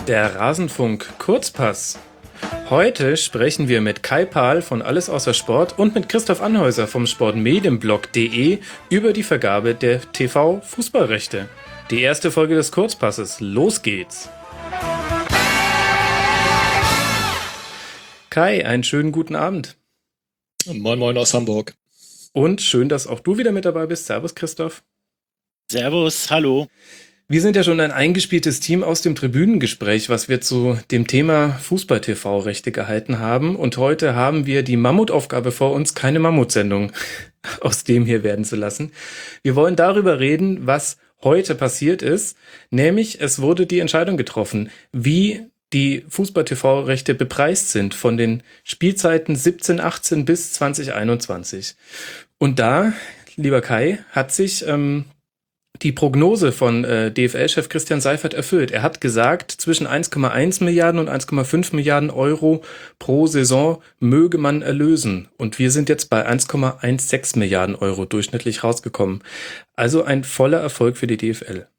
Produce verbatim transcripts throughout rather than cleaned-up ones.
Der Rasenfunk Kurzpass. Heute sprechen wir mit Kai Pahl von Alles außer Sport und mit Christoph Anhäuser vom Sportmedienblog punkt de über die Vergabe der T V-Fußballrechte. Die erste Folge des Kurzpasses. Los geht's! Kai, einen schönen guten Abend. Moin Moin aus Hamburg. Und schön, dass auch du wieder mit dabei bist. Servus, Christoph. Servus, hallo. Wir sind ja schon ein eingespieltes Team aus dem Tribünengespräch, was wir zu dem Thema Fußball-T V-Rechte gehalten haben. Und heute haben wir die Mammutaufgabe vor uns, keine Mammutsendung aus dem hier werden zu lassen. Wir wollen darüber reden, was heute passiert ist. Nämlich, es wurde die Entscheidung getroffen, wie die Fußball-T V-Rechte bepreist sind von den Spielzeiten siebzehn achtzehn bis zwanzig einundzwanzig. Und da, lieber Kai, hat sich ähm, die Prognose von äh, D F L-Chef Christian Seifert erfüllt. Er hat gesagt, zwischen eins Komma eins Milliarden und eins Komma fünf Milliarden Euro pro Saison möge man erlösen. Und wir sind jetzt bei eins Komma sechzehn Milliarden Euro durchschnittlich rausgekommen. Also ein voller Erfolg für die D F L.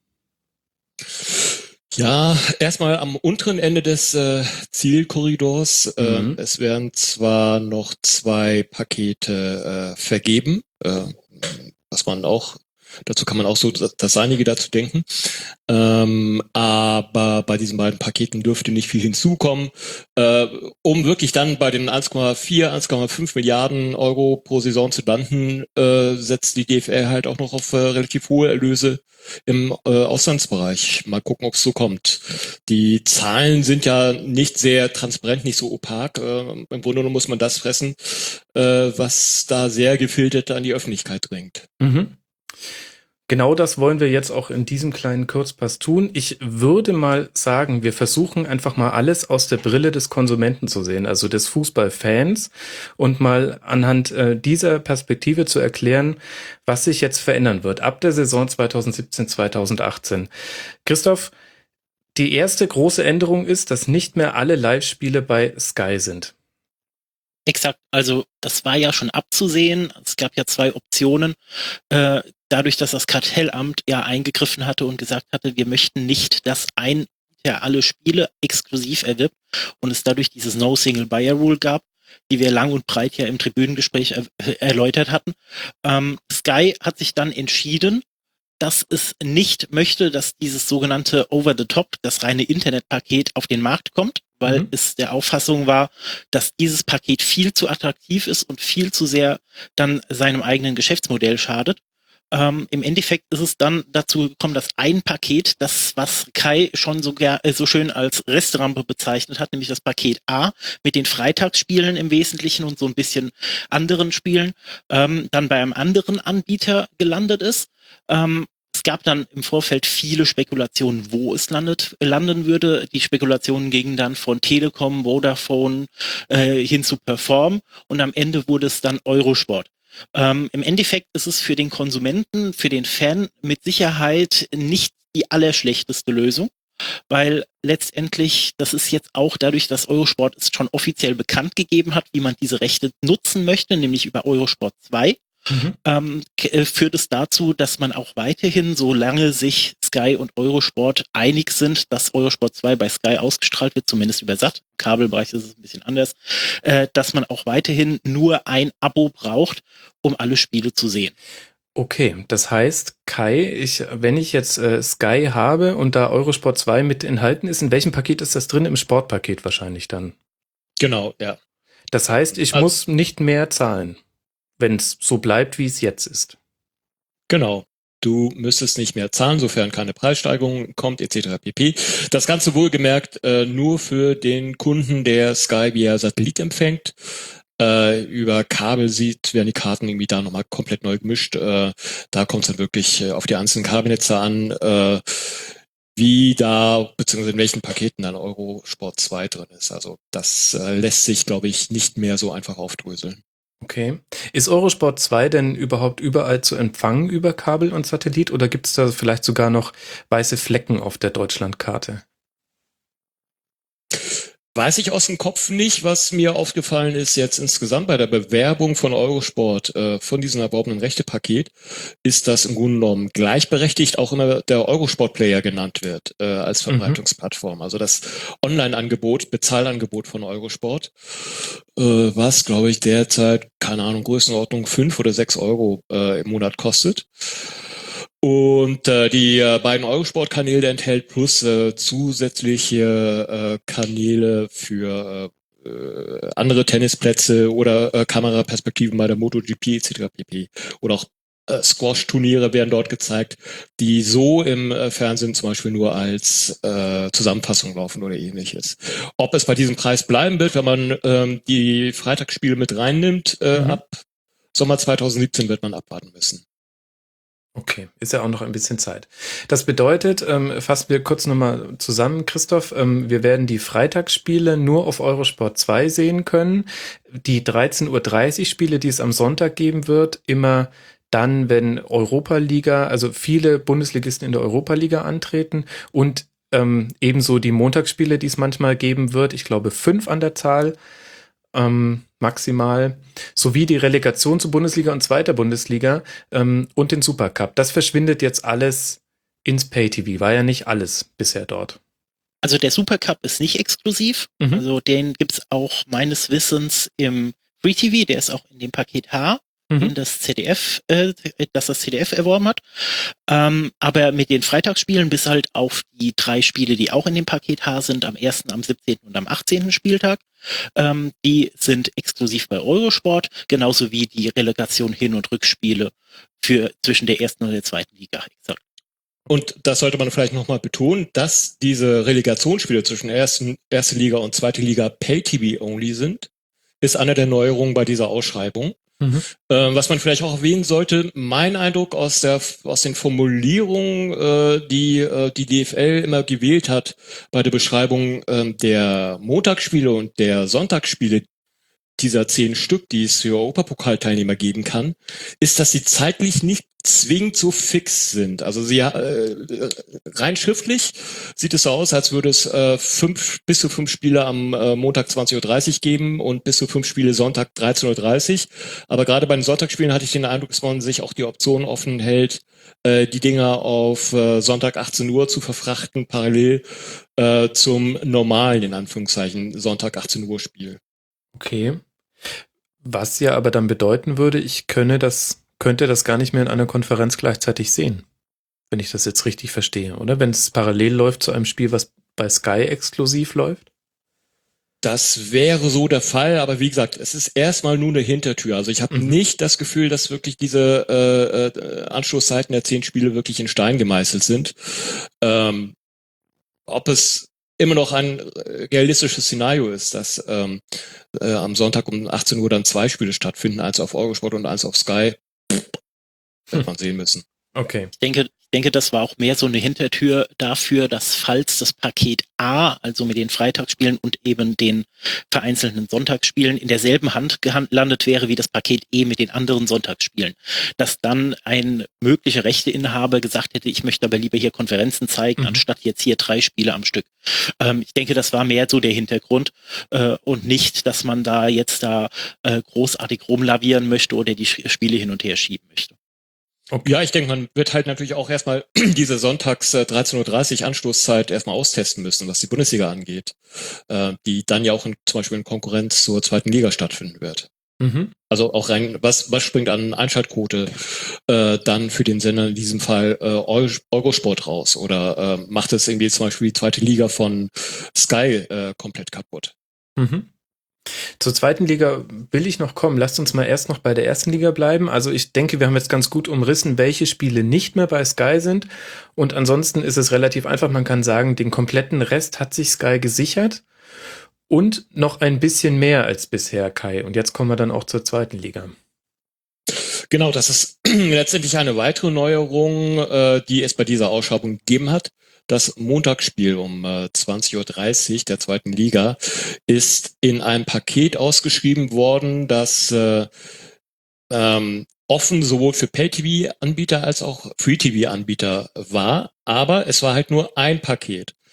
Ja, erstmal am unteren Ende des äh, Zielkorridors. Mhm. Ähm, es werden zwar noch zwei Pakete äh, vergeben, äh, was man auch Dazu kann man auch so das, das Seinige dazu denken. Ähm, aber bei diesen beiden Paketen dürfte nicht viel hinzukommen. Äh, um wirklich dann bei den eins Komma vier, eins Komma fünf Milliarden Euro pro Saison zu landen, äh, setzt die D F L halt auch noch auf äh, relativ hohe Erlöse im äh, Auslandsbereich. Mal gucken, ob es so kommt. Die Zahlen sind ja nicht sehr transparent, nicht so opak. Äh, Im Grunde genommen muss man das fressen, äh, was da sehr gefiltert an die Öffentlichkeit dringt. Mhm. Genau das wollen wir jetzt auch in diesem kleinen Kurzpass tun. Ich würde mal sagen, wir versuchen einfach mal alles aus der Brille des Konsumenten zu sehen, also des Fußballfans, und mal anhand äh, dieser Perspektive zu erklären, was sich jetzt verändern wird ab der Saison zwanzig siebzehn zwanzig achtzehn. Christoph, die erste große Änderung ist, dass nicht mehr alle Live-Spiele bei Sky sind. Exakt, also das war ja schon abzusehen. Es gab ja zwei Optionen. Äh, dadurch, dass das Kartellamt ja eingegriffen hatte und gesagt hatte, wir möchten nicht, dass ein der alle Spiele exklusiv erwirbt und es dadurch dieses No-Single-Buyer-Rule gab, die wir lang und breit ja im Tribünengespräch er- erläutert hatten. Ähm, Sky hat sich dann entschieden, dass es nicht möchte, dass dieses sogenannte Over-the-Top, das reine Internetpaket, auf den Markt kommt, weil Mhm. es der Auffassung war, dass dieses Paket viel zu attraktiv ist und viel zu sehr dann seinem eigenen Geschäftsmodell schadet. Ähm, Im Endeffekt ist es dann dazu gekommen, dass ein Paket, das, was Kai schon so, ger- äh, so schön als Restrampe bezeichnet hat, nämlich das Paket A mit den Freitagsspielen im Wesentlichen und so ein bisschen anderen Spielen, ähm, dann bei einem anderen Anbieter gelandet ist. Ähm, es gab dann im Vorfeld viele Spekulationen, wo es landet, landen würde. Die Spekulationen gingen dann von Telekom, Vodafone äh, hin zu Perform und am Ende wurde es dann Eurosport. Ähm, Im Endeffekt ist es für den Konsumenten, für den Fan mit Sicherheit nicht die allerschlechteste Lösung, weil letztendlich, das ist jetzt auch dadurch, dass Eurosport es schon offiziell bekannt gegeben hat, wie man diese Rechte nutzen möchte, nämlich über Eurosport zwei. Mhm. Ähm, k- äh, führt es dazu, dass man auch weiterhin, solange sich Sky und Eurosport einig sind, dass Eurosport zwei bei Sky ausgestrahlt wird, zumindest über Sat, im Kabelbereich ist es ein bisschen anders, äh, dass man auch weiterhin nur ein Abo braucht, um alle Spiele zu sehen. Okay, das heißt, Kai, ich, wenn ich jetzt äh, Sky habe und da Eurosport zwei mit enthalten ist, in welchem Paket ist das drin? Im Sportpaket wahrscheinlich dann. Genau, ja. Das heißt, ich Also- muss nicht mehr zahlen, wenn es so bleibt, wie es jetzt ist. Genau. Du müsstest nicht mehr zahlen, sofern keine Preissteigerung kommt, et cetera pp. Das Ganze wohlgemerkt äh, nur für den Kunden, der Sky via Satellit empfängt. Äh, über Kabel sieht, werden die Karten irgendwie da nochmal komplett neu gemischt. Äh, da kommt es dann wirklich äh, auf die einzelnen Kabelnetze an, äh, wie da, beziehungsweise in welchen Paketen dann Eurosport zwei drin ist. Also das äh, lässt sich, glaube ich, nicht mehr so einfach aufdröseln. Okay. Ist Eurosport zwei denn überhaupt überall zu empfangen über Kabel und Satellit oder gibt es da vielleicht sogar noch weiße Flecken auf der Deutschlandkarte? Weiß ich aus dem Kopf nicht. Was mir aufgefallen ist jetzt insgesamt bei der Bewerbung von Eurosport äh, von diesem erworbenen Rechtepaket, ist, dass im Grunde genommen gleichberechtigt auch immer der Eurosport-Player genannt wird äh, als Verbreitungsplattform. Also das Online-Angebot, Bezahlangebot von Eurosport, äh, was, glaube ich, derzeit, keine Ahnung, Größenordnung fünf oder sechs Euro äh, im Monat kostet. Und äh, die äh, beiden Eurosport-Kanäle enthält plus äh, zusätzliche äh, Kanäle für äh, andere Tennisplätze oder äh, Kameraperspektiven bei der MotoGP et cetera pp. Oder auch äh, Squash-Turniere werden dort gezeigt, die so im äh, Fernsehen zum Beispiel nur als äh, Zusammenfassung laufen oder ähnliches. Ob es bei diesem Preis bleiben wird, wenn man ähm, die Freitagsspiele mit reinnimmt, äh, mhm. ab Sommer zwanzig siebzehn wird man abwarten müssen. Okay, ist ja auch noch ein bisschen Zeit. Das bedeutet, ähm, fassen wir kurz nochmal zusammen, Christoph, ähm, wir werden die Freitagsspiele nur auf Eurosport zwei sehen können. Die dreizehn Uhr dreißig Spiele, die es am Sonntag geben wird, immer dann, wenn Europa-Liga, also viele Bundesligisten in der Europa-Liga antreten und ähm, ebenso die Montagsspiele, die es manchmal geben wird, ich glaube fünf an der Zahl, ähm, maximal, sowie die Relegation zur Bundesliga und zweiter Bundesliga ähm, und den Supercup. Das verschwindet jetzt alles ins Pay-T V. War ja nicht alles bisher dort. Also der Supercup ist nicht exklusiv. Mhm. Also den gibt's auch meines Wissens im Free-T V. Der ist auch in dem Paket H, mhm. in das C D F, äh, das das C D F erworben hat. Ähm, aber mit den Freitagsspielen bis halt auf die drei Spiele, die auch in dem Paket H sind, am ersten, am siebzehnten und am achtzehnten Spieltag, ähm, die sind exklusiv bei Eurosport, genauso wie die Relegation Hin- und Rückspiele für zwischen der ersten und der zweiten Liga. Und das sollte man vielleicht nochmal betonen, dass diese Relegationsspiele zwischen ersten, erste Liga und zweite Liga Pay-T V-only sind, ist eine der Neuerungen bei dieser Ausschreibung. Mhm. Äh, was man vielleicht auch erwähnen sollte, mein Eindruck aus der aus den Formulierungen, äh, die äh, die D F L immer gewählt hat bei der Beschreibung äh, der Montagsspiele und der Sonntagsspiele dieser zehn Stück, die es für Europapokalteilnehmer geben kann, ist, dass sie zeitlich nicht zwingend so fix sind. Also sie äh, rein schriftlich sieht es so aus, als würde es äh, fünf bis zu fünf Spiele am äh, Montag zwanzig Uhr dreißig geben und bis zu fünf Spiele Sonntag dreizehn Uhr dreißig. Aber gerade bei den Sonntagsspielen hatte ich den Eindruck, dass man sich auch die Option offen hält, äh, die Dinger auf äh, Sonntag achtzehn Uhr zu verfrachten, parallel äh, zum normalen, in Anführungszeichen, Sonntag achtzehn Uhr Spiel. Okay. Was ja aber dann bedeuten würde, ich könne das, könnte das gar nicht mehr in einer Konferenz gleichzeitig sehen. Wenn ich das jetzt richtig verstehe, oder? Wenn es parallel läuft zu einem Spiel, was bei Sky exklusiv läuft? Das wäre so der Fall, aber wie gesagt, es ist erstmal nur eine Hintertür. Also ich habe mhm. nicht das Gefühl, dass wirklich diese äh, äh, Anschlusszeiten der zehn Spiele wirklich in Stein gemeißelt sind. Ähm, ob es immer noch ein realistisches Szenario ist, dass ähm, äh, am Sonntag um achtzehn Uhr dann zwei Spiele stattfinden, eins auf Eurosport und eins auf Sky, wird man sehen müssen. Okay. Ich denke, ich denke, das war auch mehr so eine Hintertür dafür, dass falls das Paket A, also mit den Freitagsspielen und eben den vereinzelten Sonntagsspielen in derselben Hand gelandet wäre wie das Paket E mit den anderen Sonntagsspielen, dass dann ein möglicher Rechteinhaber gesagt hätte, ich möchte aber lieber hier Konferenzen zeigen, mhm. anstatt jetzt hier drei Spiele am Stück. Ähm, ich denke, das war mehr so der Hintergrund äh, und nicht, dass man da jetzt da äh, großartig rumlavieren möchte oder die Spiele hin und her schieben möchte. Okay. Ja, ich denke, man wird halt natürlich auch erstmal diese Sonntags äh, dreizehn Uhr dreißig Anstoßzeit erstmal austesten müssen, was die Bundesliga angeht, äh, die dann ja auch in, zum Beispiel in Konkurrenz zur zweiten Liga stattfinden wird. Mhm. Also auch rein, was was springt an Einschaltquote äh, dann für den Sender in diesem Fall äh, Eurosport raus oder äh, macht es irgendwie zum Beispiel die zweite Liga von Sky äh, komplett kaputt? Mhm. Zur zweiten Liga will ich noch kommen. Lasst uns mal erst noch bei der ersten Liga bleiben. Also ich denke, wir haben jetzt ganz gut umrissen, welche Spiele nicht mehr bei Sky sind. Und ansonsten ist es relativ einfach. Man kann sagen, den kompletten Rest hat sich Sky gesichert. Und noch ein bisschen mehr als bisher, Kai. Und jetzt kommen wir dann auch zur zweiten Liga. Genau, das ist letztendlich eine weitere Neuerung, äh, die es bei dieser Ausschreibung gegeben hat. Das Montagsspiel um äh, zwanzig Uhr dreißig der zweiten Liga ist in einem Paket ausgeschrieben worden, das äh, ähm, offen sowohl für Pay-T V-Anbieter als auch Free-T V-Anbieter war. Aber es war halt nur ein Paket.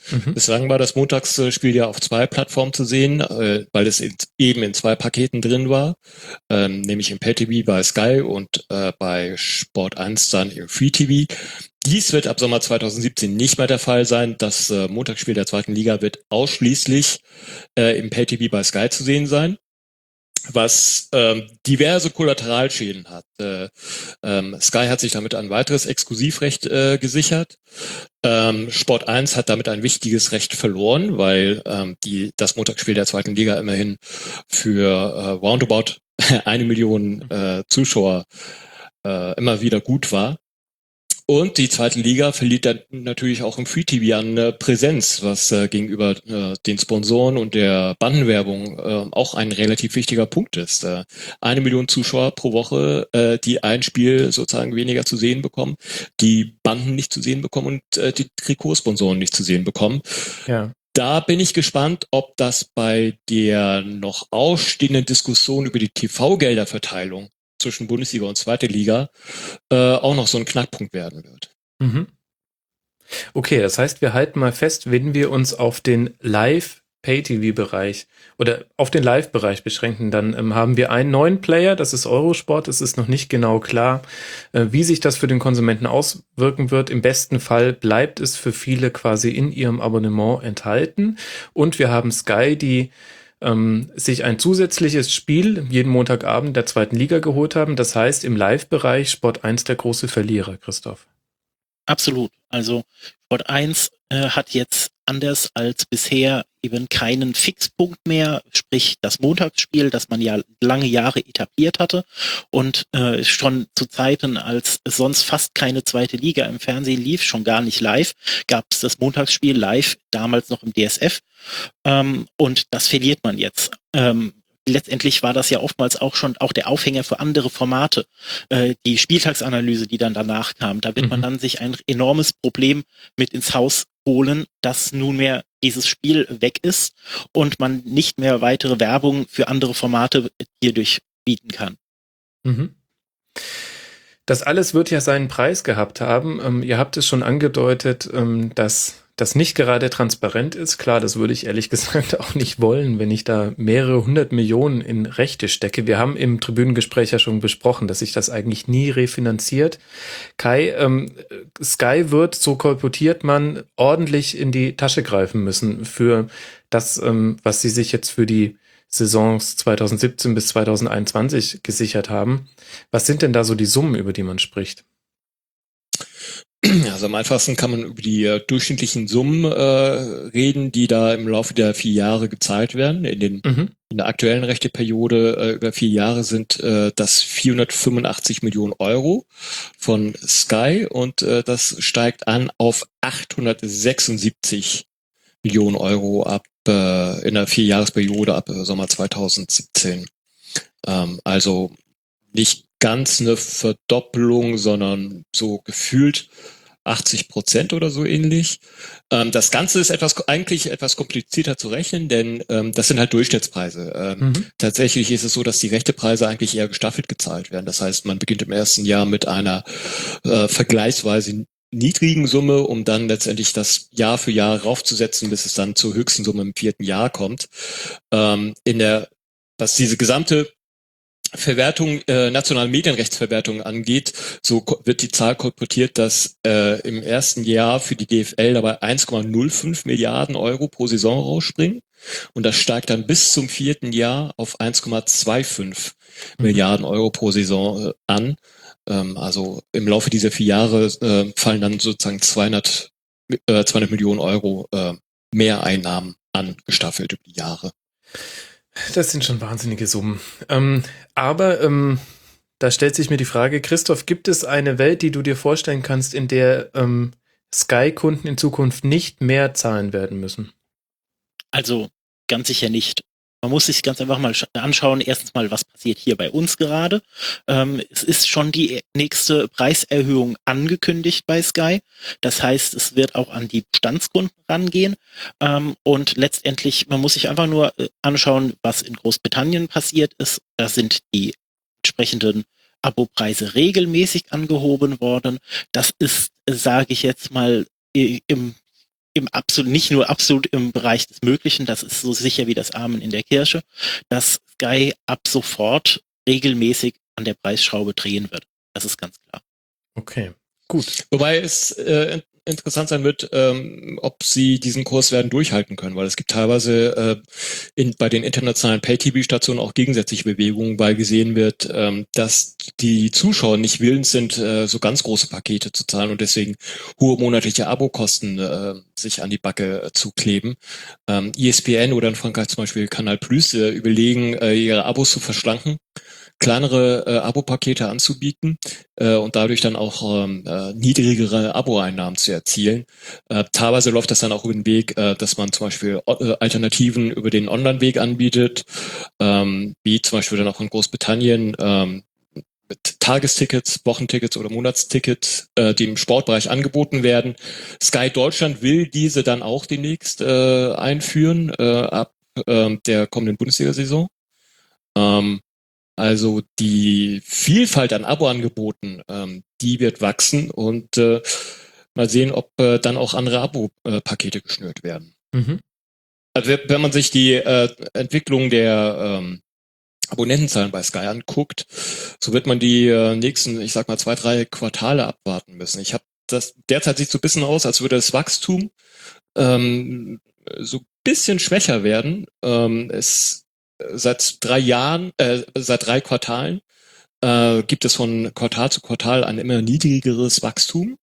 Mhm. Bislang war das Montagsspiel ja auf zwei Plattformen zu sehen, äh, weil es in, eben in zwei Paketen drin war, ähm, nämlich im Pay-T V bei Sky und äh, bei Sport eins dann im Free-T V. Dies wird ab Sommer zwanzig siebzehn nicht mehr der Fall sein. Das äh, Montagsspiel der zweiten Liga wird ausschließlich äh, im Pay-T V bei Sky zu sehen sein, was ähm, diverse Kollateralschäden hat. Äh, ähm, Sky hat sich damit ein weiteres Exklusivrecht äh, gesichert. Ähm, Sport eins hat damit ein wichtiges Recht verloren, weil ähm, die das Montagsspiel der zweiten Liga immerhin für äh, roundabout eine Million äh, Zuschauer äh, immer wieder gut war. Und die zweite Liga verliert dann natürlich auch im Free-T V an äh, Präsenz, was äh, gegenüber äh, den Sponsoren und der Bandenwerbung äh, auch ein relativ wichtiger Punkt ist. Äh, eine Million Zuschauer pro Woche, äh, die ein Spiel sozusagen weniger zu sehen bekommen, die Banden nicht zu sehen bekommen und äh, die Trikotsponsoren nicht zu sehen bekommen. Ja. Da bin ich gespannt, ob das bei der noch ausstehenden Diskussion über die T V-Gelderverteilung zwischen Bundesliga und zweite Liga äh, auch noch so ein Knackpunkt werden wird. Mhm. Okay, das heißt, wir halten mal fest, wenn wir uns auf den Live-Pay-T V-Bereich oder auf den Live-Bereich beschränken, dann ähm, haben wir einen neuen Player, das ist Eurosport. Es ist noch nicht genau klar, äh, wie sich das für den Konsumenten auswirken wird. Im besten Fall bleibt es für viele quasi in ihrem Abonnement enthalten. Und wir haben Sky, die ähm, sich ein zusätzliches Spiel jeden Montagabend der zweiten Liga geholt haben. Das heißt, im Live-Bereich Sport eins der große Verlierer, Christoph. Absolut. Also Sport eins äh, hat jetzt anders als bisher eben keinen Fixpunkt mehr, sprich das Montagsspiel, das man ja lange Jahre etabliert hatte und äh, schon zu Zeiten, als sonst fast keine zweite Liga im Fernsehen lief, schon gar nicht live, gab es das Montagsspiel live, damals noch im D S F, ähm, und das verliert man jetzt. Ähm, Letztendlich war das ja oftmals auch schon auch der Aufhänger für andere Formate. Äh, die Spieltagsanalyse, die dann danach kam, da wird Mhm. man dann sich ein enormes Problem mit ins Haus holen, dass nunmehr dieses Spiel weg ist und man nicht mehr weitere Werbung für andere Formate hierdurch bieten kann. Mhm. Das alles wird ja seinen Preis gehabt haben. Ähm, ihr habt es schon angedeutet, ähm, dass das nicht gerade transparent ist. Klar, das würde ich ehrlich gesagt auch nicht wollen, wenn ich da mehrere hundert Millionen in Rechte stecke. Wir haben im Tribünengespräch ja schon besprochen, dass sich das eigentlich nie refinanziert. Kai, ähm, Sky wird, so kolportiert man, ordentlich in die Tasche greifen müssen für das, ähm, was sie sich jetzt für die Saisons zwanzig siebzehn bis zwanzig einundzwanzig gesichert haben. Was sind denn da so die Summen, über die man spricht? Also am einfachsten kann man über die äh, durchschnittlichen Summen äh, reden, die da im Laufe der vier Jahre gezahlt werden. In, den, Mhm. in der aktuellen Rechteperiode äh, über vier Jahre sind äh, das vierhundertfünfundachtzig Millionen Euro von Sky und äh, das steigt an auf achthundertsechsundsiebzig Millionen Euro ab äh, in der Vierjahresperiode ab äh, Sommer zwanzig siebzehn. Ähm, also nicht ganz eine Verdoppelung, sondern so gefühlt achtzig Prozent oder so ähnlich. Ähm, das Ganze ist etwas eigentlich etwas komplizierter zu rechnen, denn ähm, das sind halt Durchschnittspreise. Ähm, Mhm. Tatsächlich ist es so, dass die Rechtepreise eigentlich eher gestaffelt gezahlt werden. Das heißt, man beginnt im ersten Jahr mit einer äh, vergleichsweise niedrigen Summe, um dann letztendlich das Jahr für Jahr raufzusetzen, bis es dann zur höchsten Summe im vierten Jahr kommt. Ähm, in der, was diese gesamte Verwertung, äh, nationale Medienrechtsverwertung angeht, so ko- wird die Zahl kolportiert, dass äh, im ersten Jahr für die G F L dabei eins Komma null fünf Milliarden Euro pro Saison rausspringen und das steigt dann bis zum vierten Jahr auf eins Komma fünfundzwanzig Mhm. Milliarden Euro pro Saison äh, an. Ähm, also im Laufe dieser vier Jahre äh, fallen dann sozusagen zweihundert, äh, zweihundert Millionen Euro äh, Mehreinnahmen an, gestaffelt über die Jahre. Das sind schon wahnsinnige Summen. Ähm, aber ähm, da stellt sich mir die Frage, Christoph, gibt es eine Welt, die du dir vorstellen kannst, in der ähm, Sky-Kunden in Zukunft nicht mehr zahlen werden müssen? Also ganz sicher nicht. Man muss sich ganz einfach mal sch- anschauen, erstens mal, was passiert hier bei uns gerade. Ähm, es ist schon die nächste Preiserhöhung angekündigt bei Sky. Das heißt, es wird auch an die Bestandskunden rangehen. Ähm, und letztendlich, man muss sich einfach nur äh, anschauen, was in Großbritannien passiert ist. Da sind die entsprechenden Abopreise regelmäßig angehoben worden. Das ist, äh, sage ich jetzt mal, i- im im absolut, nicht nur absolut im Bereich des Möglichen, das ist so sicher wie das Amen in der Kirche, dass Sky ab sofort regelmäßig an der Preisschraube drehen wird. Das ist ganz klar. Okay, gut. Wobei es äh, interessant sein wird, ähm, ob sie diesen Kurs werden durchhalten können, weil es gibt teilweise äh, in, bei den internationalen Pay-T V-Stationen auch gegensätzliche Bewegungen, weil gesehen wird, ähm, dass die Zuschauer nicht willens sind, äh, so ganz große Pakete zu zahlen und deswegen hohe monatliche Abokosten äh, sich an die Backe äh, zu kleben. Ähm, E S P N oder in Frankreich zum Beispiel Canal Plus äh, überlegen, äh, ihre Abos zu verschlanken, kleinere äh, Abo-Pakete anzubieten äh, und dadurch dann auch ähm, äh, niedrigere Abo-Einnahmen zu erzielen. Äh, teilweise läuft das dann auch über den Weg, äh, dass man zum Beispiel äh, Alternativen über den Online-Weg anbietet, ähm, wie zum Beispiel dann auch in Großbritannien ähm, mit Tagestickets, Wochentickets oder Monatstickets, äh, die im Sportbereich angeboten werden. Sky Deutschland will diese dann auch demnächst äh, einführen äh, ab äh, der kommenden Bundesliga-Saison. Ähm, Also die Vielfalt an Abo-Angeboten, ähm, die wird wachsen und äh, mal sehen, ob äh, dann auch andere Abo-Pakete geschnürt werden. Mhm. Also wenn man sich die äh, Entwicklung der ähm, Abonnentenzahlen bei Sky anguckt, so wird man die äh, nächsten, ich sag mal, zwei, drei Quartale abwarten müssen. Ich habe das derzeit sieht so ein bisschen aus, als würde das Wachstum ähm, so ein bisschen schwächer werden. Ähm, es Seit drei Jahren, äh, seit drei Quartalen äh, gibt es von Quartal zu Quartal ein immer niedrigeres Wachstum.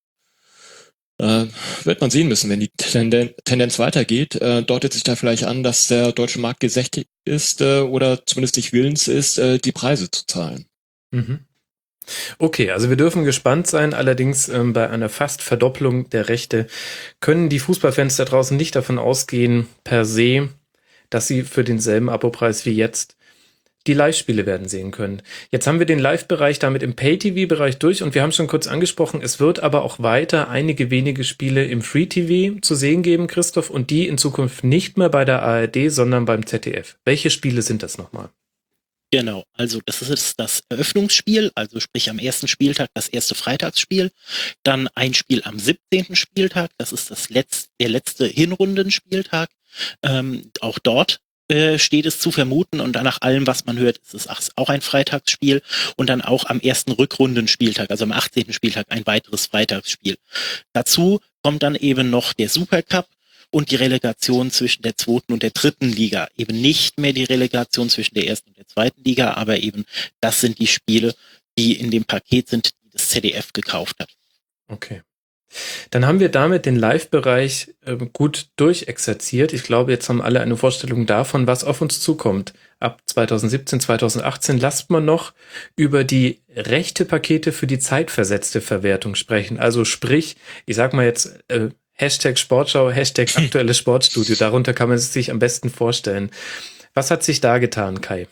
Äh, wird man sehen müssen, wenn die Tenden- Tendenz weitergeht. Äh, deutet sich da vielleicht an, dass der deutsche Markt gesättigt ist äh, oder zumindest nicht willens ist, äh, die Preise zu zahlen. Mhm. Okay, also wir dürfen gespannt sein. Allerdings ähm, bei einer fast Verdopplung der Rechte können die Fußballfans da draußen nicht davon ausgehen, per se, dass sie für denselben Abopreis wie jetzt die Live-Spiele werden sehen können. Jetzt haben wir den Live-Bereich damit im Pay-T V-Bereich durch und wir haben schon kurz angesprochen, es wird aber auch weiter einige wenige Spiele im Free-T V zu sehen geben, Christoph, und die in Zukunft nicht mehr bei der A R D, sondern beim Z D F. Welche Spiele sind das nochmal? Genau, also das ist das Eröffnungsspiel, also sprich am ersten Spieltag das erste Freitagsspiel, dann ein Spiel am siebzehnten Spieltag, das ist das letzte, der letzte Hinrundenspieltag. Ähm, auch dort äh, steht es zu vermuten und dann nach allem, was man hört, ist es auch ein Freitagsspiel und dann auch am ersten Rückrundenspieltag, also am achtzehnten Spieltag ein weiteres Freitagsspiel. Dazu kommt dann eben noch der Supercup und die Relegation zwischen der zweiten und der dritten Liga. Eben nicht mehr die Relegation zwischen der ersten und der zweiten Liga, aber eben das sind die Spiele, die in dem Paket sind, die das Z D F gekauft hat. Okay. Dann haben wir damit den Live-Bereich äh, gut durchexerziert. Ich glaube, jetzt haben alle eine Vorstellung davon, was auf uns zukommt. Ab zwanzig siebzehn, zwanzig achtzehn lasst man noch über die Rechte-Pakete für die zeitversetzte Verwertung sprechen. Also sprich, ich sag mal jetzt äh, Hashtag Sportschau, Hashtag aktuelles Sportstudio. Darunter kann man es sich am besten vorstellen. Was hat sich da getan, Kai?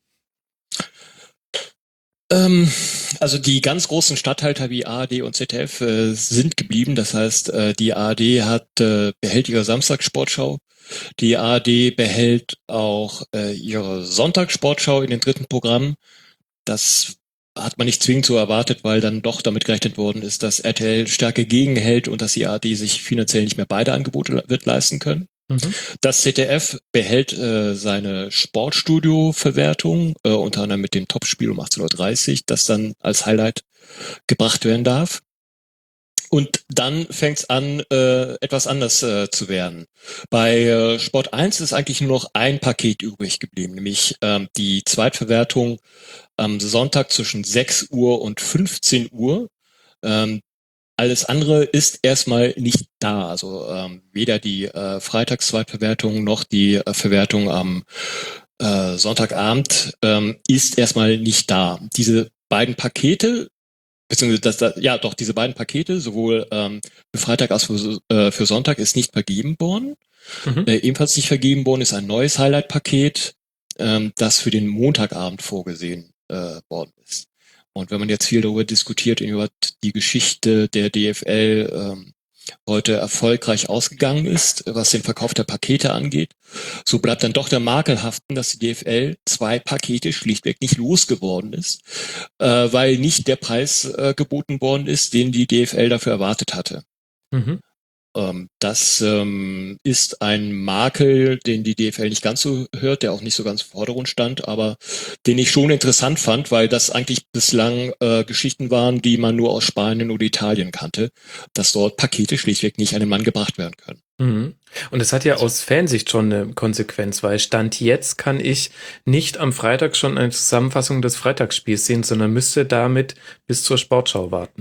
Ähm, also die ganz großen Statthalter wie A R D und Z D F äh, sind geblieben. Das heißt, äh, die A R D hat äh, behält ihre Samstagssportschau. Die A R D behält auch äh, ihre Sonntagssportschau in den dritten Programmen. Das hat man nicht zwingend so erwartet, weil dann doch damit gerechnet worden ist, dass R T L stärker gegenhält und dass die A R D sich finanziell nicht mehr beide Angebote wird leisten können. Mhm. Das Z D F behält äh, seine Sportstudio-Verwertung, äh, unter anderem mit dem Topspiel um achtzehn Uhr dreißig, das dann als Highlight gebracht werden darf. Und dann fängt es an, äh, etwas anders äh, zu werden. Bei äh, Sport eins ist eigentlich nur noch ein Paket übrig geblieben, nämlich ähm, die Zweitverwertung am Sonntag zwischen sechs Uhr und fünfzehn Uhr. Ähm, alles andere ist erstmal nicht da. Also ähm, weder die äh, Freitags-Zweitverwertung noch die äh, Verwertung am äh, Sonntagabend ähm, ist erstmal nicht da. Diese beiden Pakete beziehungsweise das, das, ja doch, diese beiden Pakete, sowohl ähm, für Freitag als für, äh, für Sonntag, ist nicht vergeben worden. Mhm. Äh, ebenfalls nicht vergeben worden ist ein neues Highlight-Paket, ähm, das für den Montagabend vorgesehen äh, worden ist. Und wenn man jetzt viel darüber diskutiert, über die Geschichte der D F L ähm, heute erfolgreich ausgegangen ist, was den Verkauf der Pakete angeht, so bleibt dann doch der Makel haften, dass die D F L zwei Pakete schlichtweg nicht losgeworden ist, äh, weil nicht der Preis äh, geboten worden ist, den die D F L dafür erwartet hatte. Mhm. Ähm, das ähm, ist ein Makel, den die D F L nicht ganz so hört, der auch nicht so ganz im Vordergrund stand, aber den ich schon interessant fand, weil das eigentlich bislang äh, Geschichten waren, die man nur aus Spanien oder Italien kannte, dass dort Pakete schlichtweg nicht an den Mann gebracht werden können. Mhm. Und es hat ja aus Fansicht schon eine Konsequenz, weil Stand jetzt kann ich nicht am Freitag schon eine Zusammenfassung des Freitagsspiels sehen, sondern müsste damit bis zur Sportschau warten.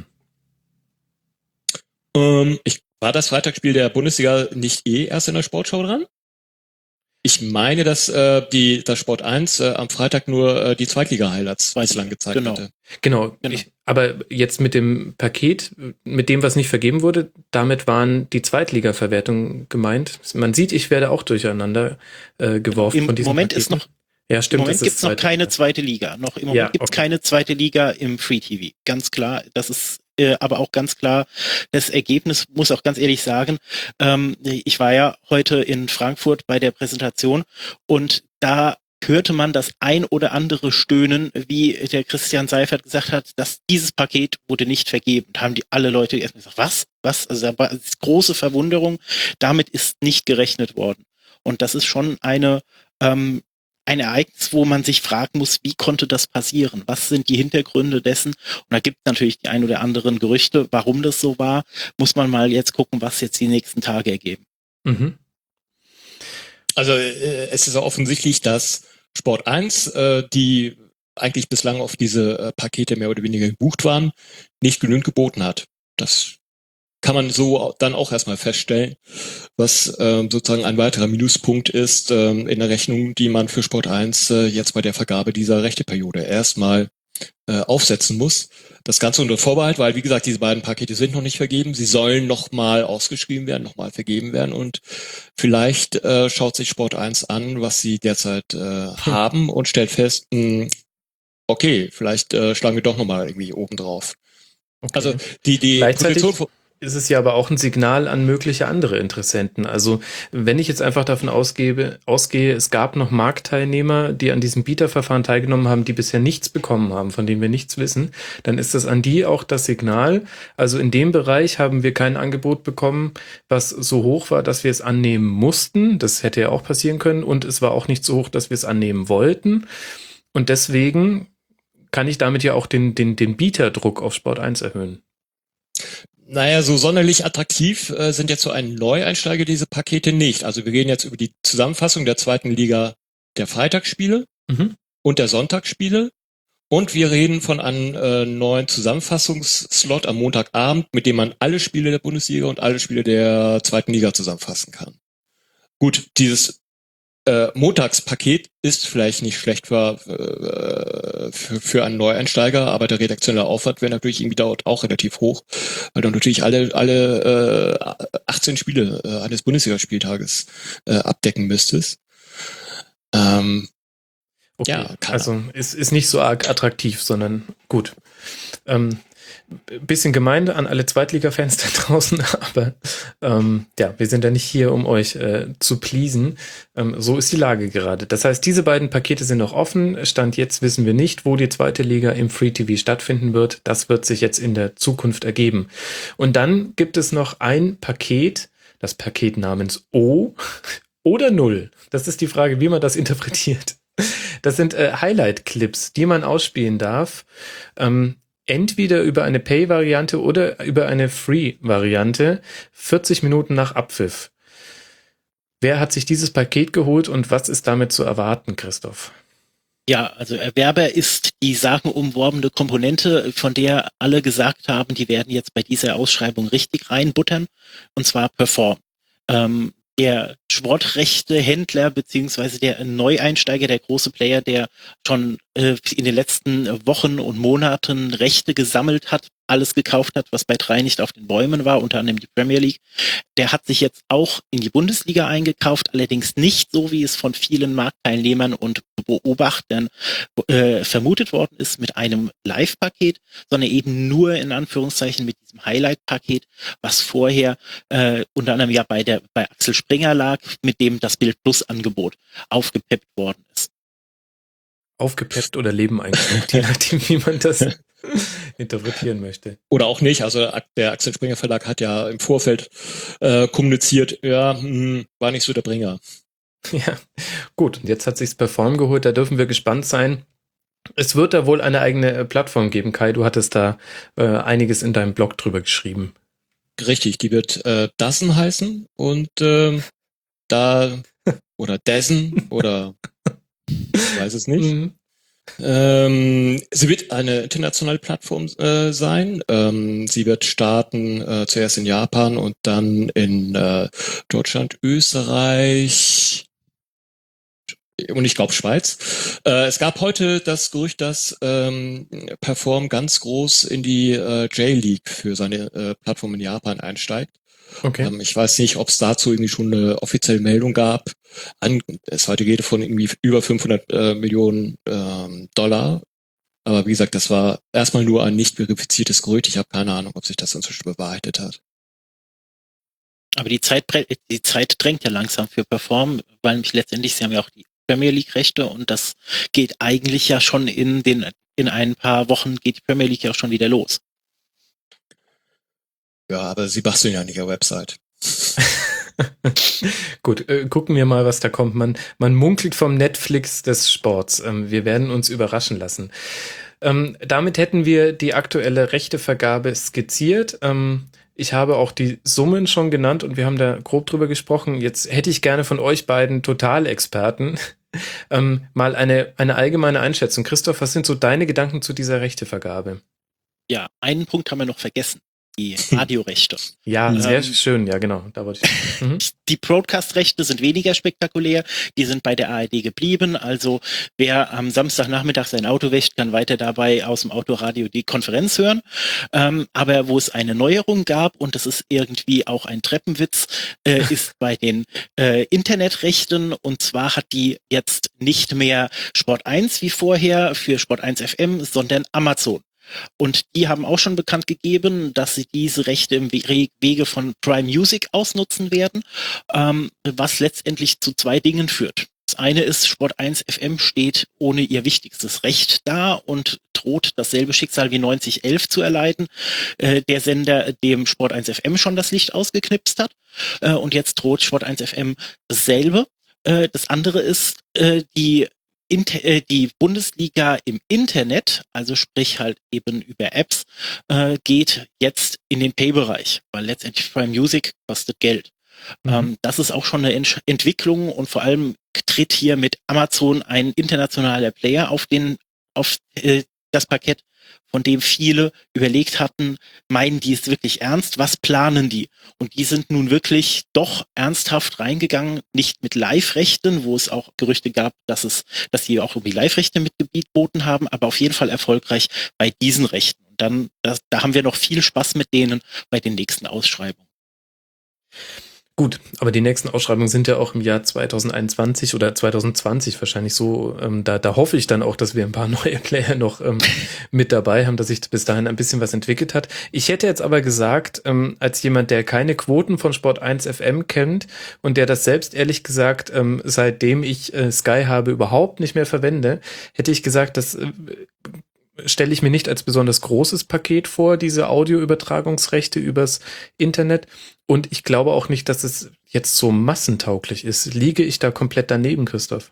Ähm, ich, war das Freitagsspiel der Bundesliga nicht eh erst in der Sportschau dran? Ich meine, dass äh, die das Sport eins äh, am Freitag nur äh, die Zweitliga-Highlights bislang gezeigt Genau. hatte. Genau, Genau. Ich, aber jetzt mit dem Paket, mit dem, was nicht vergeben wurde, damit waren die Zweitliga-Verwertungen gemeint. Man sieht, ich werde auch durcheinander äh, geworfen Im von diesem Moment Paketen. ist noch Ja, stimmt. Im Moment das ist gibt's noch zweite keine Liga. zweite Liga. Noch im Moment Ja, gibt's okay. keine zweite Liga im Free T V. Ganz klar. Das ist äh, aber auch ganz klar das Ergebnis, muss auch ganz ehrlich sagen. Ähm, ich war ja heute in Frankfurt bei der Präsentation und da hörte man das ein oder andere Stöhnen, wie der Christian Seifert gesagt hat, dass dieses Paket wurde nicht vergeben. Da haben die alle Leute erstmal gesagt, was? Was? Also da war große Verwunderung. Damit ist nicht gerechnet worden. Und das ist schon eine ähm, ein Ereignis, wo man sich fragen muss, wie konnte das passieren? Was sind die Hintergründe dessen? Und da gibt es natürlich die ein oder anderen Gerüchte, warum das so war. Muss man mal jetzt gucken, was jetzt die nächsten Tage ergeben. Mhm. Also äh, es ist ja offensichtlich, dass Sport eins, äh, die eigentlich bislang auf diese äh, Pakete mehr oder weniger gebucht waren, nicht genügend geboten hat. Das kann man so dann auch erstmal feststellen, was ähm, sozusagen ein weiterer Minuspunkt ist ähm, in der Rechnung, die man für Sport eins äh, jetzt bei der Vergabe dieser Rechteperiode erstmal äh, aufsetzen muss. Das Ganze unter Vorbehalt, weil wie gesagt, diese beiden Pakete sind noch nicht vergeben. Sie sollen nochmal ausgeschrieben werden, nochmal vergeben werden und vielleicht äh, schaut sich Sport eins an, was sie derzeit äh, haben und stellt fest, mh, okay, vielleicht äh, schlagen wir doch nochmal irgendwie oben drauf. Okay. Also die, die Gleichzeitig Position ist es ja aber auch ein Signal an mögliche andere Interessenten. Also wenn ich jetzt einfach davon ausgebe, ausgehe, es gab noch Marktteilnehmer, die an diesem Bieterverfahren teilgenommen haben, die bisher nichts bekommen haben, von denen wir nichts wissen, dann ist das an die auch das Signal. Also in dem Bereich haben wir kein Angebot bekommen, was so hoch war, dass wir es annehmen mussten. Das hätte ja auch passieren können. Und es war auch nicht so hoch, dass wir es annehmen wollten. Und deswegen kann ich damit ja auch den, den, den Bieterdruck auf Sport eins erhöhen. Naja, so sonderlich attraktiv äh, sind jetzt so ein Neueinsteiger diese Pakete nicht. Also wir reden jetzt über die Zusammenfassung der zweiten Liga der Freitagsspiele Mhm. und der Sonntagsspiele. Und wir reden von einem äh, neuen Zusammenfassungsslot am Montagabend, mit dem man alle Spiele der Bundesliga und alle Spiele der zweiten Liga zusammenfassen kann. Gut, dieses äh, Montagspaket ist vielleicht nicht schlecht für, äh, für, für einen Neueinsteiger, aber der redaktionelle Aufwand wäre natürlich irgendwie dort auch relativ hoch, weil du natürlich alle alle äh, achtzehn Spiele äh, eines Bundesligaspieltages äh, abdecken müsstest. Ähm, Okay, ja, kann also ist, ist nicht so arg attraktiv, sondern gut. Ähm, bisschen gemein an alle Zweitliga-Fans da draußen, aber ähm, ja, wir sind ja nicht hier, um euch äh, zu pleasen. Ähm, so ist die Lage gerade. Das heißt, diese beiden Pakete sind noch offen. Stand jetzt wissen wir nicht, wo die zweite Liga im Free T V stattfinden wird. Das wird sich jetzt in der Zukunft ergeben. Und dann gibt es noch ein Paket, das Paket namens O oder Null. Das ist die Frage, wie man das interpretiert. Das sind äh, Highlight-Clips, die man ausspielen darf. Ähm, entweder über eine Pay-Variante oder über eine Free-Variante. vierzig Minuten nach Abpfiff. Wer hat sich dieses Paket geholt und was ist damit zu erwarten, Christoph? Ja, also Erwerber ist die sagenumworbene Komponente, von der alle gesagt haben, die werden jetzt bei dieser Ausschreibung richtig reinbuttern, und zwar Perform. Ähm, der Sportrechtehändler beziehungsweise der Neueinsteiger, der große Player, der schon äh, in den letzten Wochen und Monaten Rechte gesammelt hat, alles gekauft hat, was bei drei nicht auf den Bäumen war, unter anderem die Premier League, der hat sich jetzt auch in die Bundesliga eingekauft, allerdings nicht so, wie es von vielen Marktteilnehmern und Beobachtern äh, vermutet worden ist, mit einem Live-Paket, sondern eben nur in Anführungszeichen mit diesem Highlight-Paket, was vorher äh, unter anderem ja bei der bei Axel Springer lag, mit dem das Bild Plus Angebot aufgepeppt worden ist. Aufgepeppt oder Leben eingebaut, je nachdem, wie man das interpretieren möchte. Oder auch nicht. Also der Axel Springer Verlag hat ja im Vorfeld äh, kommuniziert, ja, mh, war nicht so der Bringer. Ja, gut. Und jetzt hat sich's per Form geholt. Da dürfen wir gespannt sein. Es wird da wohl eine eigene äh, Plattform geben, Kai. Du hattest da äh, einiges in deinem Blog drüber geschrieben. Richtig, die wird äh, Dassen heißen und äh, da oder Dessen oder ich weiß es nicht. Mhm. Ähm, sie wird eine internationale Plattform äh, sein. Ähm, sie wird starten äh, zuerst in Japan und dann in äh, Deutschland, Österreich und ich glaube Schweiz. Äh, es gab heute das Gerücht, dass ähm, Perform ganz groß in die äh, J-League für seine äh, Plattform in Japan einsteigt. Okay. Ähm, ich weiß nicht, ob es dazu irgendwie schon eine offizielle Meldung gab. An, es heute geht von irgendwie über fünfhundert äh, Millionen ähm, Dollar. Aber wie gesagt, das war erstmal nur ein nicht verifiziertes Gerücht. Ich habe keine Ahnung, ob sich das inzwischen bewahrheitet hat. Aber die Zeit, die Zeit drängt ja langsam für Perform, weil nämlich letztendlich, sie haben ja auch die Premier League Rechte und das geht eigentlich ja schon in den, in ein paar Wochen geht die Premier League ja auch schon wieder los. Ja, aber sie basteln ja nicht eine Website. Gut, äh, gucken wir mal, was da kommt. Man, man munkelt vom Netflix des Sports. Ähm, wir werden uns überraschen lassen. Ähm, damit hätten wir die aktuelle Rechtevergabe skizziert. Ähm, ich habe auch die Summen schon genannt und wir haben da grob drüber gesprochen. Jetzt hätte ich gerne von euch beiden Totalexperten ähm, mal eine, eine allgemeine Einschätzung. Christoph, was sind so deine Gedanken zu dieser Rechtevergabe? Ja, einen Punkt haben wir noch vergessen. Die Radiorechte. Ja, sehr Ähm, schön, ja genau. Da wollte ich. Mhm. Die Broadcast-Rechte sind weniger spektakulär, die sind bei der A R D geblieben, also wer am Samstagnachmittag sein Auto wäscht, kann weiter dabei aus dem Autoradio die Konferenz hören, ähm, aber wo es eine Neuerung gab, und das ist irgendwie auch ein Treppenwitz, äh, ist bei den äh, Internetrechten, und zwar hat die jetzt nicht mehr Sport eins wie vorher für Sport eins F M, sondern Amazon. Und die haben auch schon bekannt gegeben, dass sie diese Rechte im Wege von Prime Music ausnutzen werden, ähm, was letztendlich zu zwei Dingen führt. Das eine ist, Sport eins F M steht ohne ihr wichtigstes Recht da und droht dasselbe Schicksal wie neunzig elf zu erleiden. Äh, der Sender, dem Sport eins F M schon das Licht ausgeknipst hat. Äh, und jetzt droht Sport eins F M dasselbe. Äh, das andere ist, äh, die Inter- die Bundesliga im Internet, also sprich halt eben über Apps, äh, geht jetzt in den Pay-Bereich, weil letztendlich Prime Music kostet Geld. Mhm. Ähm, das ist auch schon eine Ent- Entwicklung, und vor allem tritt hier mit Amazon ein internationaler Player auf den auf äh, das Parkett, von dem viele überlegt hatten, meinen die es wirklich ernst, was planen die? Und die sind nun wirklich doch ernsthaft reingegangen, nicht mit Live-Rechten, wo es auch Gerüchte gab, dass es, dass sie auch irgendwie Live-Rechte mitgeboten haben, aber auf jeden Fall erfolgreich bei diesen Rechten. Und dann, das, da haben wir noch viel Spaß mit denen bei den nächsten Ausschreibungen. Gut, aber die nächsten Ausschreibungen sind ja auch im Jahr zwanzig einundzwanzig oder zwanzig zwanzig wahrscheinlich so. Ähm, da, da hoffe ich dann auch, dass wir ein paar neue Player noch ähm, mit dabei haben, dass sich bis dahin ein bisschen was entwickelt hat. Ich hätte jetzt aber gesagt, ähm, als jemand, der keine Quoten von Sport eins F M kennt und der das selbst ehrlich gesagt, ähm, seitdem ich äh, Sky habe, überhaupt nicht mehr verwende, hätte ich gesagt, dass äh, stelle ich mir nicht als besonders großes Paket vor, diese Audioübertragungsrechte übers Internet. Und ich glaube auch nicht, dass es jetzt so massentauglich ist. Liege ich da komplett daneben, Christoph?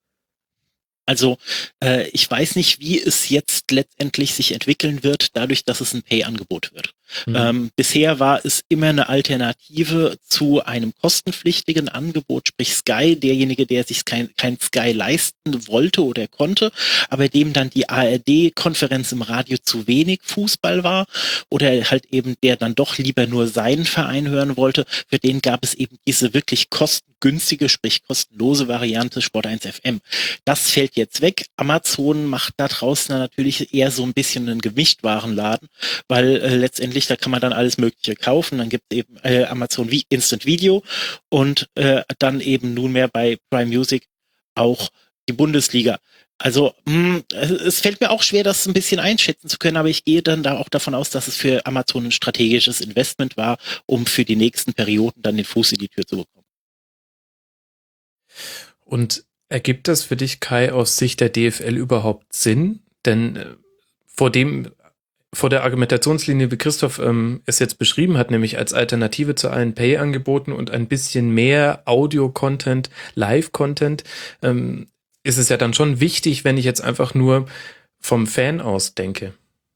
Also äh, ich weiß nicht, wie es jetzt letztendlich sich entwickeln wird, dadurch, dass es ein Pay-Angebot wird. Mhm. Ähm, bisher war es immer eine Alternative zu einem kostenpflichtigen Angebot, sprich Sky, derjenige, der sich kein, kein Sky leisten wollte oder konnte, aber dem dann die A R D-Konferenz im Radio zu wenig Fußball war, oder halt eben der dann doch lieber nur seinen Verein hören wollte, für den gab es eben diese wirklich kostengünstige, sprich kostenlose Variante Sport eins F M. Das fällt jetzt weg. Amazon macht da draußen natürlich eher so ein bisschen einen Gemischtwarenladen, weil äh, letztendlich da kann man dann alles Mögliche kaufen. Dann gibt es eben äh, Amazon wie Instant Video und äh, dann eben nunmehr bei Prime Music auch die Bundesliga. Also mh, es fällt mir auch schwer, das ein bisschen einschätzen zu können, aber ich gehe dann da auch davon aus, dass es für Amazon ein strategisches Investment war, um für die nächsten Perioden dann den Fuß in die Tür zu bekommen. Und ergibt das für dich, Kai, aus Sicht der D F L überhaupt Sinn? Denn äh, vor dem vor der Argumentationslinie, wie Christoph ähm, es jetzt beschrieben hat, nämlich als Alternative zu allen Pay-Angeboten und ein bisschen mehr Audio-Content, Live-Content, ähm, ist es ja dann schon wichtig, wenn ich jetzt einfach nur vom Fan aus denke.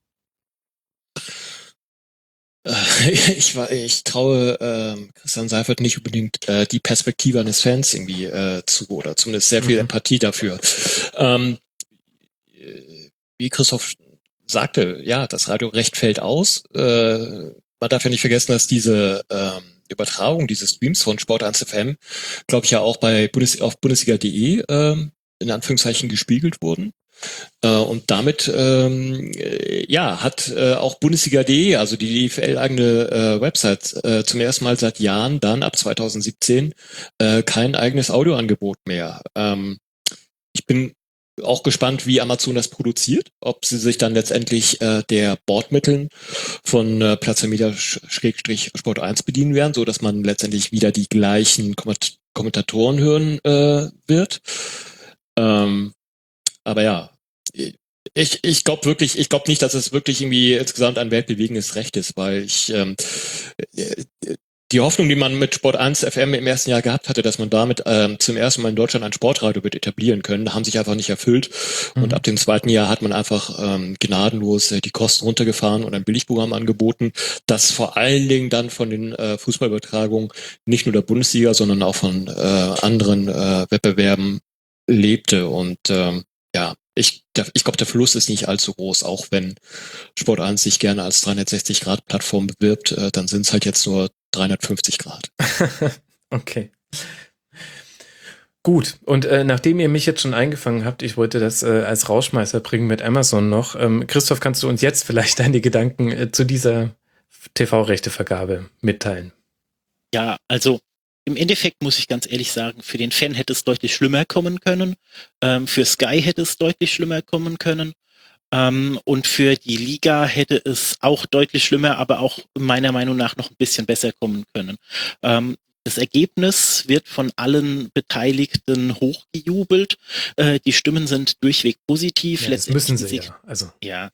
Ich, war, ich traue ähm, Christian Seifert nicht unbedingt äh, die Perspektive eines Fans irgendwie äh, zu oder zumindest sehr viel Mhm. Empathie dafür. Ähm, wie Christoph sagte, ja, das Radiorecht fällt aus. Äh, man darf ja nicht vergessen, dass diese ähm, Übertragung dieses Streams von Sport eins F M, glaube ich, ja auch bei Bundes auf Bundesliga punkt de ähm, in Anführungszeichen gespiegelt wurden. Äh, und damit ähm, äh, ja hat äh, auch Bundesliga punkt de, also die D F L-eigene äh, Website, äh, zum ersten Mal seit Jahren dann ab zwanzig siebzehn äh, kein eigenes Audioangebot mehr. Ähm, ich bin auch gespannt, wie Amazon das produziert, ob sie sich dann letztendlich äh, der Bordmitteln von äh, Platz Media Sport eins bedienen werden, so dass man letztendlich wieder die gleichen Komment- Kommentatoren hören äh, wird. Ähm, aber ja, ich, ich glaube wirklich, ich glaube nicht, dass es wirklich irgendwie insgesamt ein weltbewegendes Recht ist, weil ich ähm, die Hoffnung, die man mit Sport eins F M im ersten Jahr gehabt hatte, dass man damit ähm, zum ersten Mal in Deutschland ein Sportradio wird etablieren können, haben sich einfach nicht erfüllt. Mhm. Und ab dem zweiten Jahr hat man einfach ähm, gnadenlos äh, die Kosten runtergefahren und ein Billigprogramm angeboten, das vor allen Dingen dann von den äh, Fußballübertragungen nicht nur der Bundesliga, sondern auch von äh, anderen äh, Wettbewerben lebte. Und ähm, ja, ich, ich glaube, der Verlust ist nicht allzu groß, auch wenn Sport eins sich gerne als dreihundertsechzig Grad Plattform bewirbt, äh, dann sind es halt jetzt nur dreihundertfünfzig Grad. Okay. Gut, und äh, nachdem ihr mich jetzt schon eingefangen habt, ich wollte das äh, als Rauschmeißer bringen mit Amazon noch. Ähm, Christoph, kannst du uns jetzt vielleicht deine Gedanken äh, zu dieser T V-Rechtevergabe mitteilen? Ja, also im Endeffekt muss ich ganz ehrlich sagen, für den Fan hätte es deutlich schlimmer kommen können. Ähm, für Sky hätte es deutlich schlimmer kommen können. Ähm, und für die Liga hätte es auch deutlich schlimmer, aber auch meiner Meinung nach noch ein bisschen besser kommen können. Ähm, das Ergebnis wird von allen Beteiligten hochgejubelt. Äh, die Stimmen sind durchweg positiv. Ja, das müssen sie ja. Also. Ja.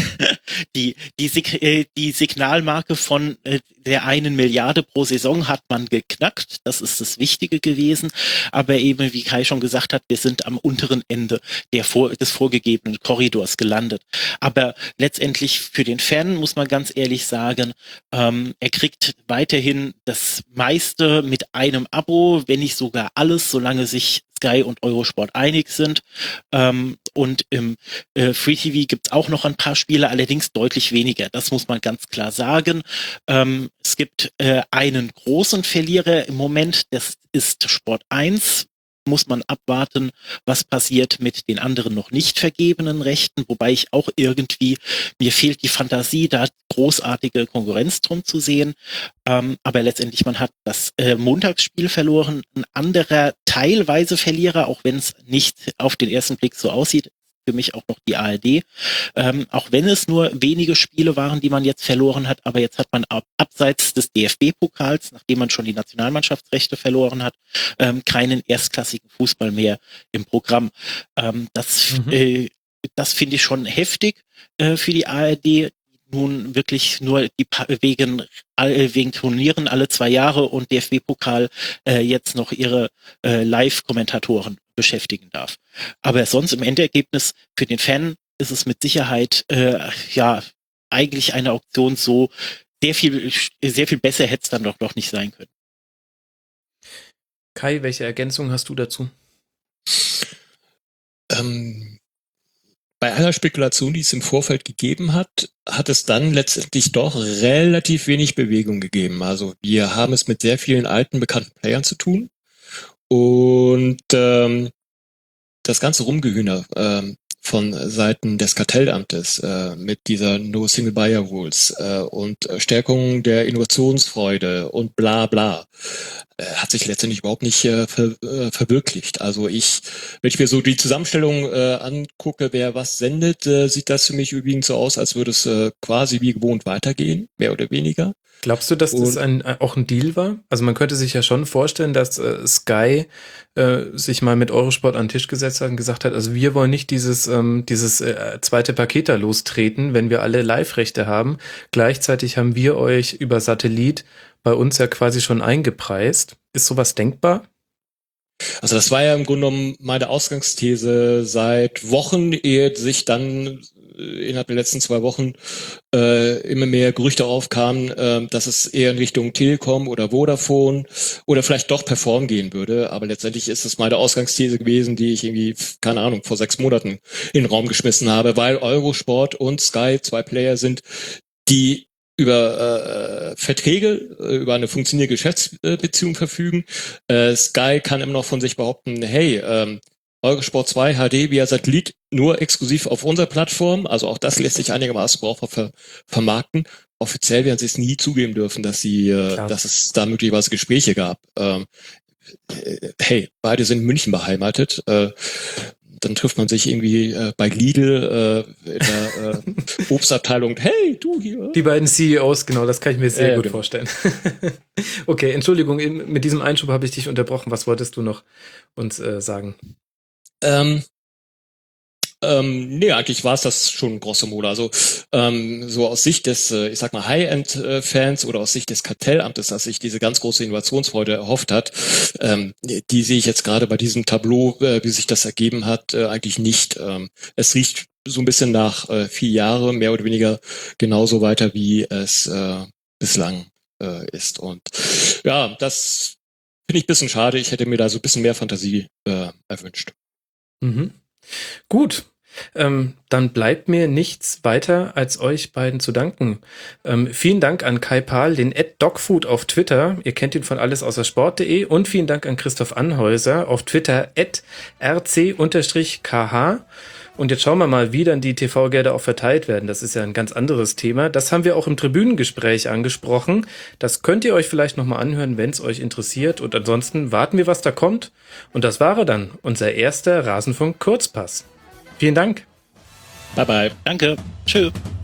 die, die, Sig- äh, die Signalmarke von äh, der einen Milliarde pro Saison hat man geknackt. Das ist das Wichtige gewesen. Aber eben, wie Kai schon gesagt hat, wir sind am unteren Ende der vor, des vorgegebenen Korridors gelandet. Aber letztendlich für den Fan muss man ganz ehrlich sagen, ähm, er kriegt weiterhin das meiste mit einem Abo, wenn nicht sogar alles, solange sich Sky und Eurosport einig sind. Ähm, und im äh, Free T V gibt's auch noch ein paar Spiele, allerdings deutlich weniger. Das muss man ganz klar sagen. Ähm, es gibt äh, einen großen Verlierer im Moment, das ist Sport eins. Muss man abwarten, was passiert mit den anderen noch nicht vergebenen Rechten, wobei ich auch irgendwie, mir fehlt die Fantasie, da großartige Konkurrenz drum zu sehen. Ähm, aber letztendlich, man hat das äh, Montagsspiel verloren. Ein anderer teilweise Verlierer, auch wenn es nicht auf den ersten Blick so aussieht, für mich auch noch die A R D. Ähm, auch wenn es nur wenige Spiele waren, die man jetzt verloren hat, aber jetzt hat man ab, abseits des D F B-Pokals, nachdem man schon die Nationalmannschaftsrechte verloren hat, ähm, keinen erstklassigen Fußball mehr im Programm. Ähm, das mhm. äh, das finde ich schon heftig äh, für die A R D. Nun wirklich nur die wegen wegen Turnieren alle zwei Jahre und D F B-Pokal äh, jetzt noch ihre äh, Live-Kommentatoren beschäftigen darf. Aber sonst im Endergebnis für den Fan ist es mit Sicherheit äh, ja eigentlich eine Auktion so sehr viel sehr viel besser hätte es dann doch noch nicht sein können. Kai, welche Ergänzung hast du dazu? Ähm, bei aller Spekulation, die es im Vorfeld gegeben hat, hat es dann letztendlich doch relativ wenig Bewegung gegeben. Also wir haben es mit sehr vielen alten, bekannten Playern zu tun. Und ähm, das ganze Rumgehühner ähm, von Seiten des Kartellamtes äh, mit dieser No Single Buyer Rules äh, und Stärkung der Innovationsfreude und bla bla äh, hat sich letztendlich überhaupt nicht äh, ver, äh, verwirklicht. Also ich, wenn ich mir so die Zusammenstellung äh, angucke, wer was sendet, äh, sieht das für mich übrigens so aus, als würde es äh, quasi wie gewohnt weitergehen, mehr oder weniger. Glaubst du, dass das ein, auch ein Deal war? Also man könnte sich ja schon vorstellen, dass äh, Sky äh, sich mal mit Eurosport an den Tisch gesetzt hat und gesagt hat, also wir wollen nicht dieses, ähm, dieses äh, zweite Paket da lostreten, wenn wir alle Live-Rechte haben. Gleichzeitig haben wir euch über Satellit bei uns ja quasi schon eingepreist. Ist sowas denkbar? Also das war ja im Grunde genommen meine Ausgangsthese seit Wochen, ehe sich dann innerhalb der letzten zwei Wochen äh, immer mehr Gerüchte aufkamen, äh, dass es eher in Richtung Telekom oder Vodafone oder vielleicht doch Perform gehen würde. Aber letztendlich ist es meine Ausgangsthese gewesen, die ich irgendwie, keine Ahnung, vor sechs Monaten in den Raum geschmissen habe, weil Eurosport und Sky zwei Player sind, die über äh, Verträge, äh, über eine funktionierende Geschäftsbeziehung verfügen. Äh, Sky kann immer noch von sich behaupten, hey, ähm, Eurosport zwei H D via Satellit nur exklusiv auf unserer Plattform. Also auch das lässt sich einigermaßen brauchbar ver- vermarkten. Offiziell werden sie es nie zugeben dürfen, dass sie, äh, dass es da möglicherweise Gespräche gab. Ähm, äh, hey, beide sind in München beheimatet. Äh, dann trifft man sich irgendwie äh, bei Lidl äh, in der äh, Obstabteilung. Hey, du hier. Die beiden C E Os, genau, das kann ich mir sehr Ja, gut genau. vorstellen. Okay, Entschuldigung, in- mit diesem Einschub habe ich dich unterbrochen. Was wolltest du noch uns äh, sagen? Ähm, ähm, nee, eigentlich war es das schon grosso modo. Also ähm, so aus Sicht des, äh, ich sag mal, High-End-Fans oder aus Sicht des Kartellamtes, dass sich diese ganz große Innovationsfreude erhofft hat, ähm, die sehe ich jetzt gerade bei diesem Tableau, äh, wie sich das ergeben hat, äh, eigentlich nicht. Ähm, es riecht so ein bisschen nach äh, vier Jahre, mehr oder weniger genauso weiter, wie es äh, bislang äh, ist. Und ja, das finde ich ein bisschen schade. Ich hätte mir da so ein bisschen mehr Fantasie äh, erwünscht. Mhm. Gut, ähm, dann bleibt mir nichts weiter, als euch beiden zu danken. Ähm, vielen Dank an Kai Pahl, den at Dogfood auf Twitter. Ihr kennt ihn von alles außer Sport punkt de. Und vielen Dank an Christoph Anhäuser auf Twitter at R C K H. Und jetzt schauen wir mal, wie dann die T V-Gelder auch verteilt werden. Das ist ja ein ganz anderes Thema. Das haben wir auch im Tribünengespräch angesprochen. Das könnt ihr euch vielleicht nochmal anhören, wenn es euch interessiert. Und ansonsten warten wir, was da kommt. Und das war dann unser erster Rasenfunk-Kurzpass. Vielen Dank. Bye bye. Danke. Tschö.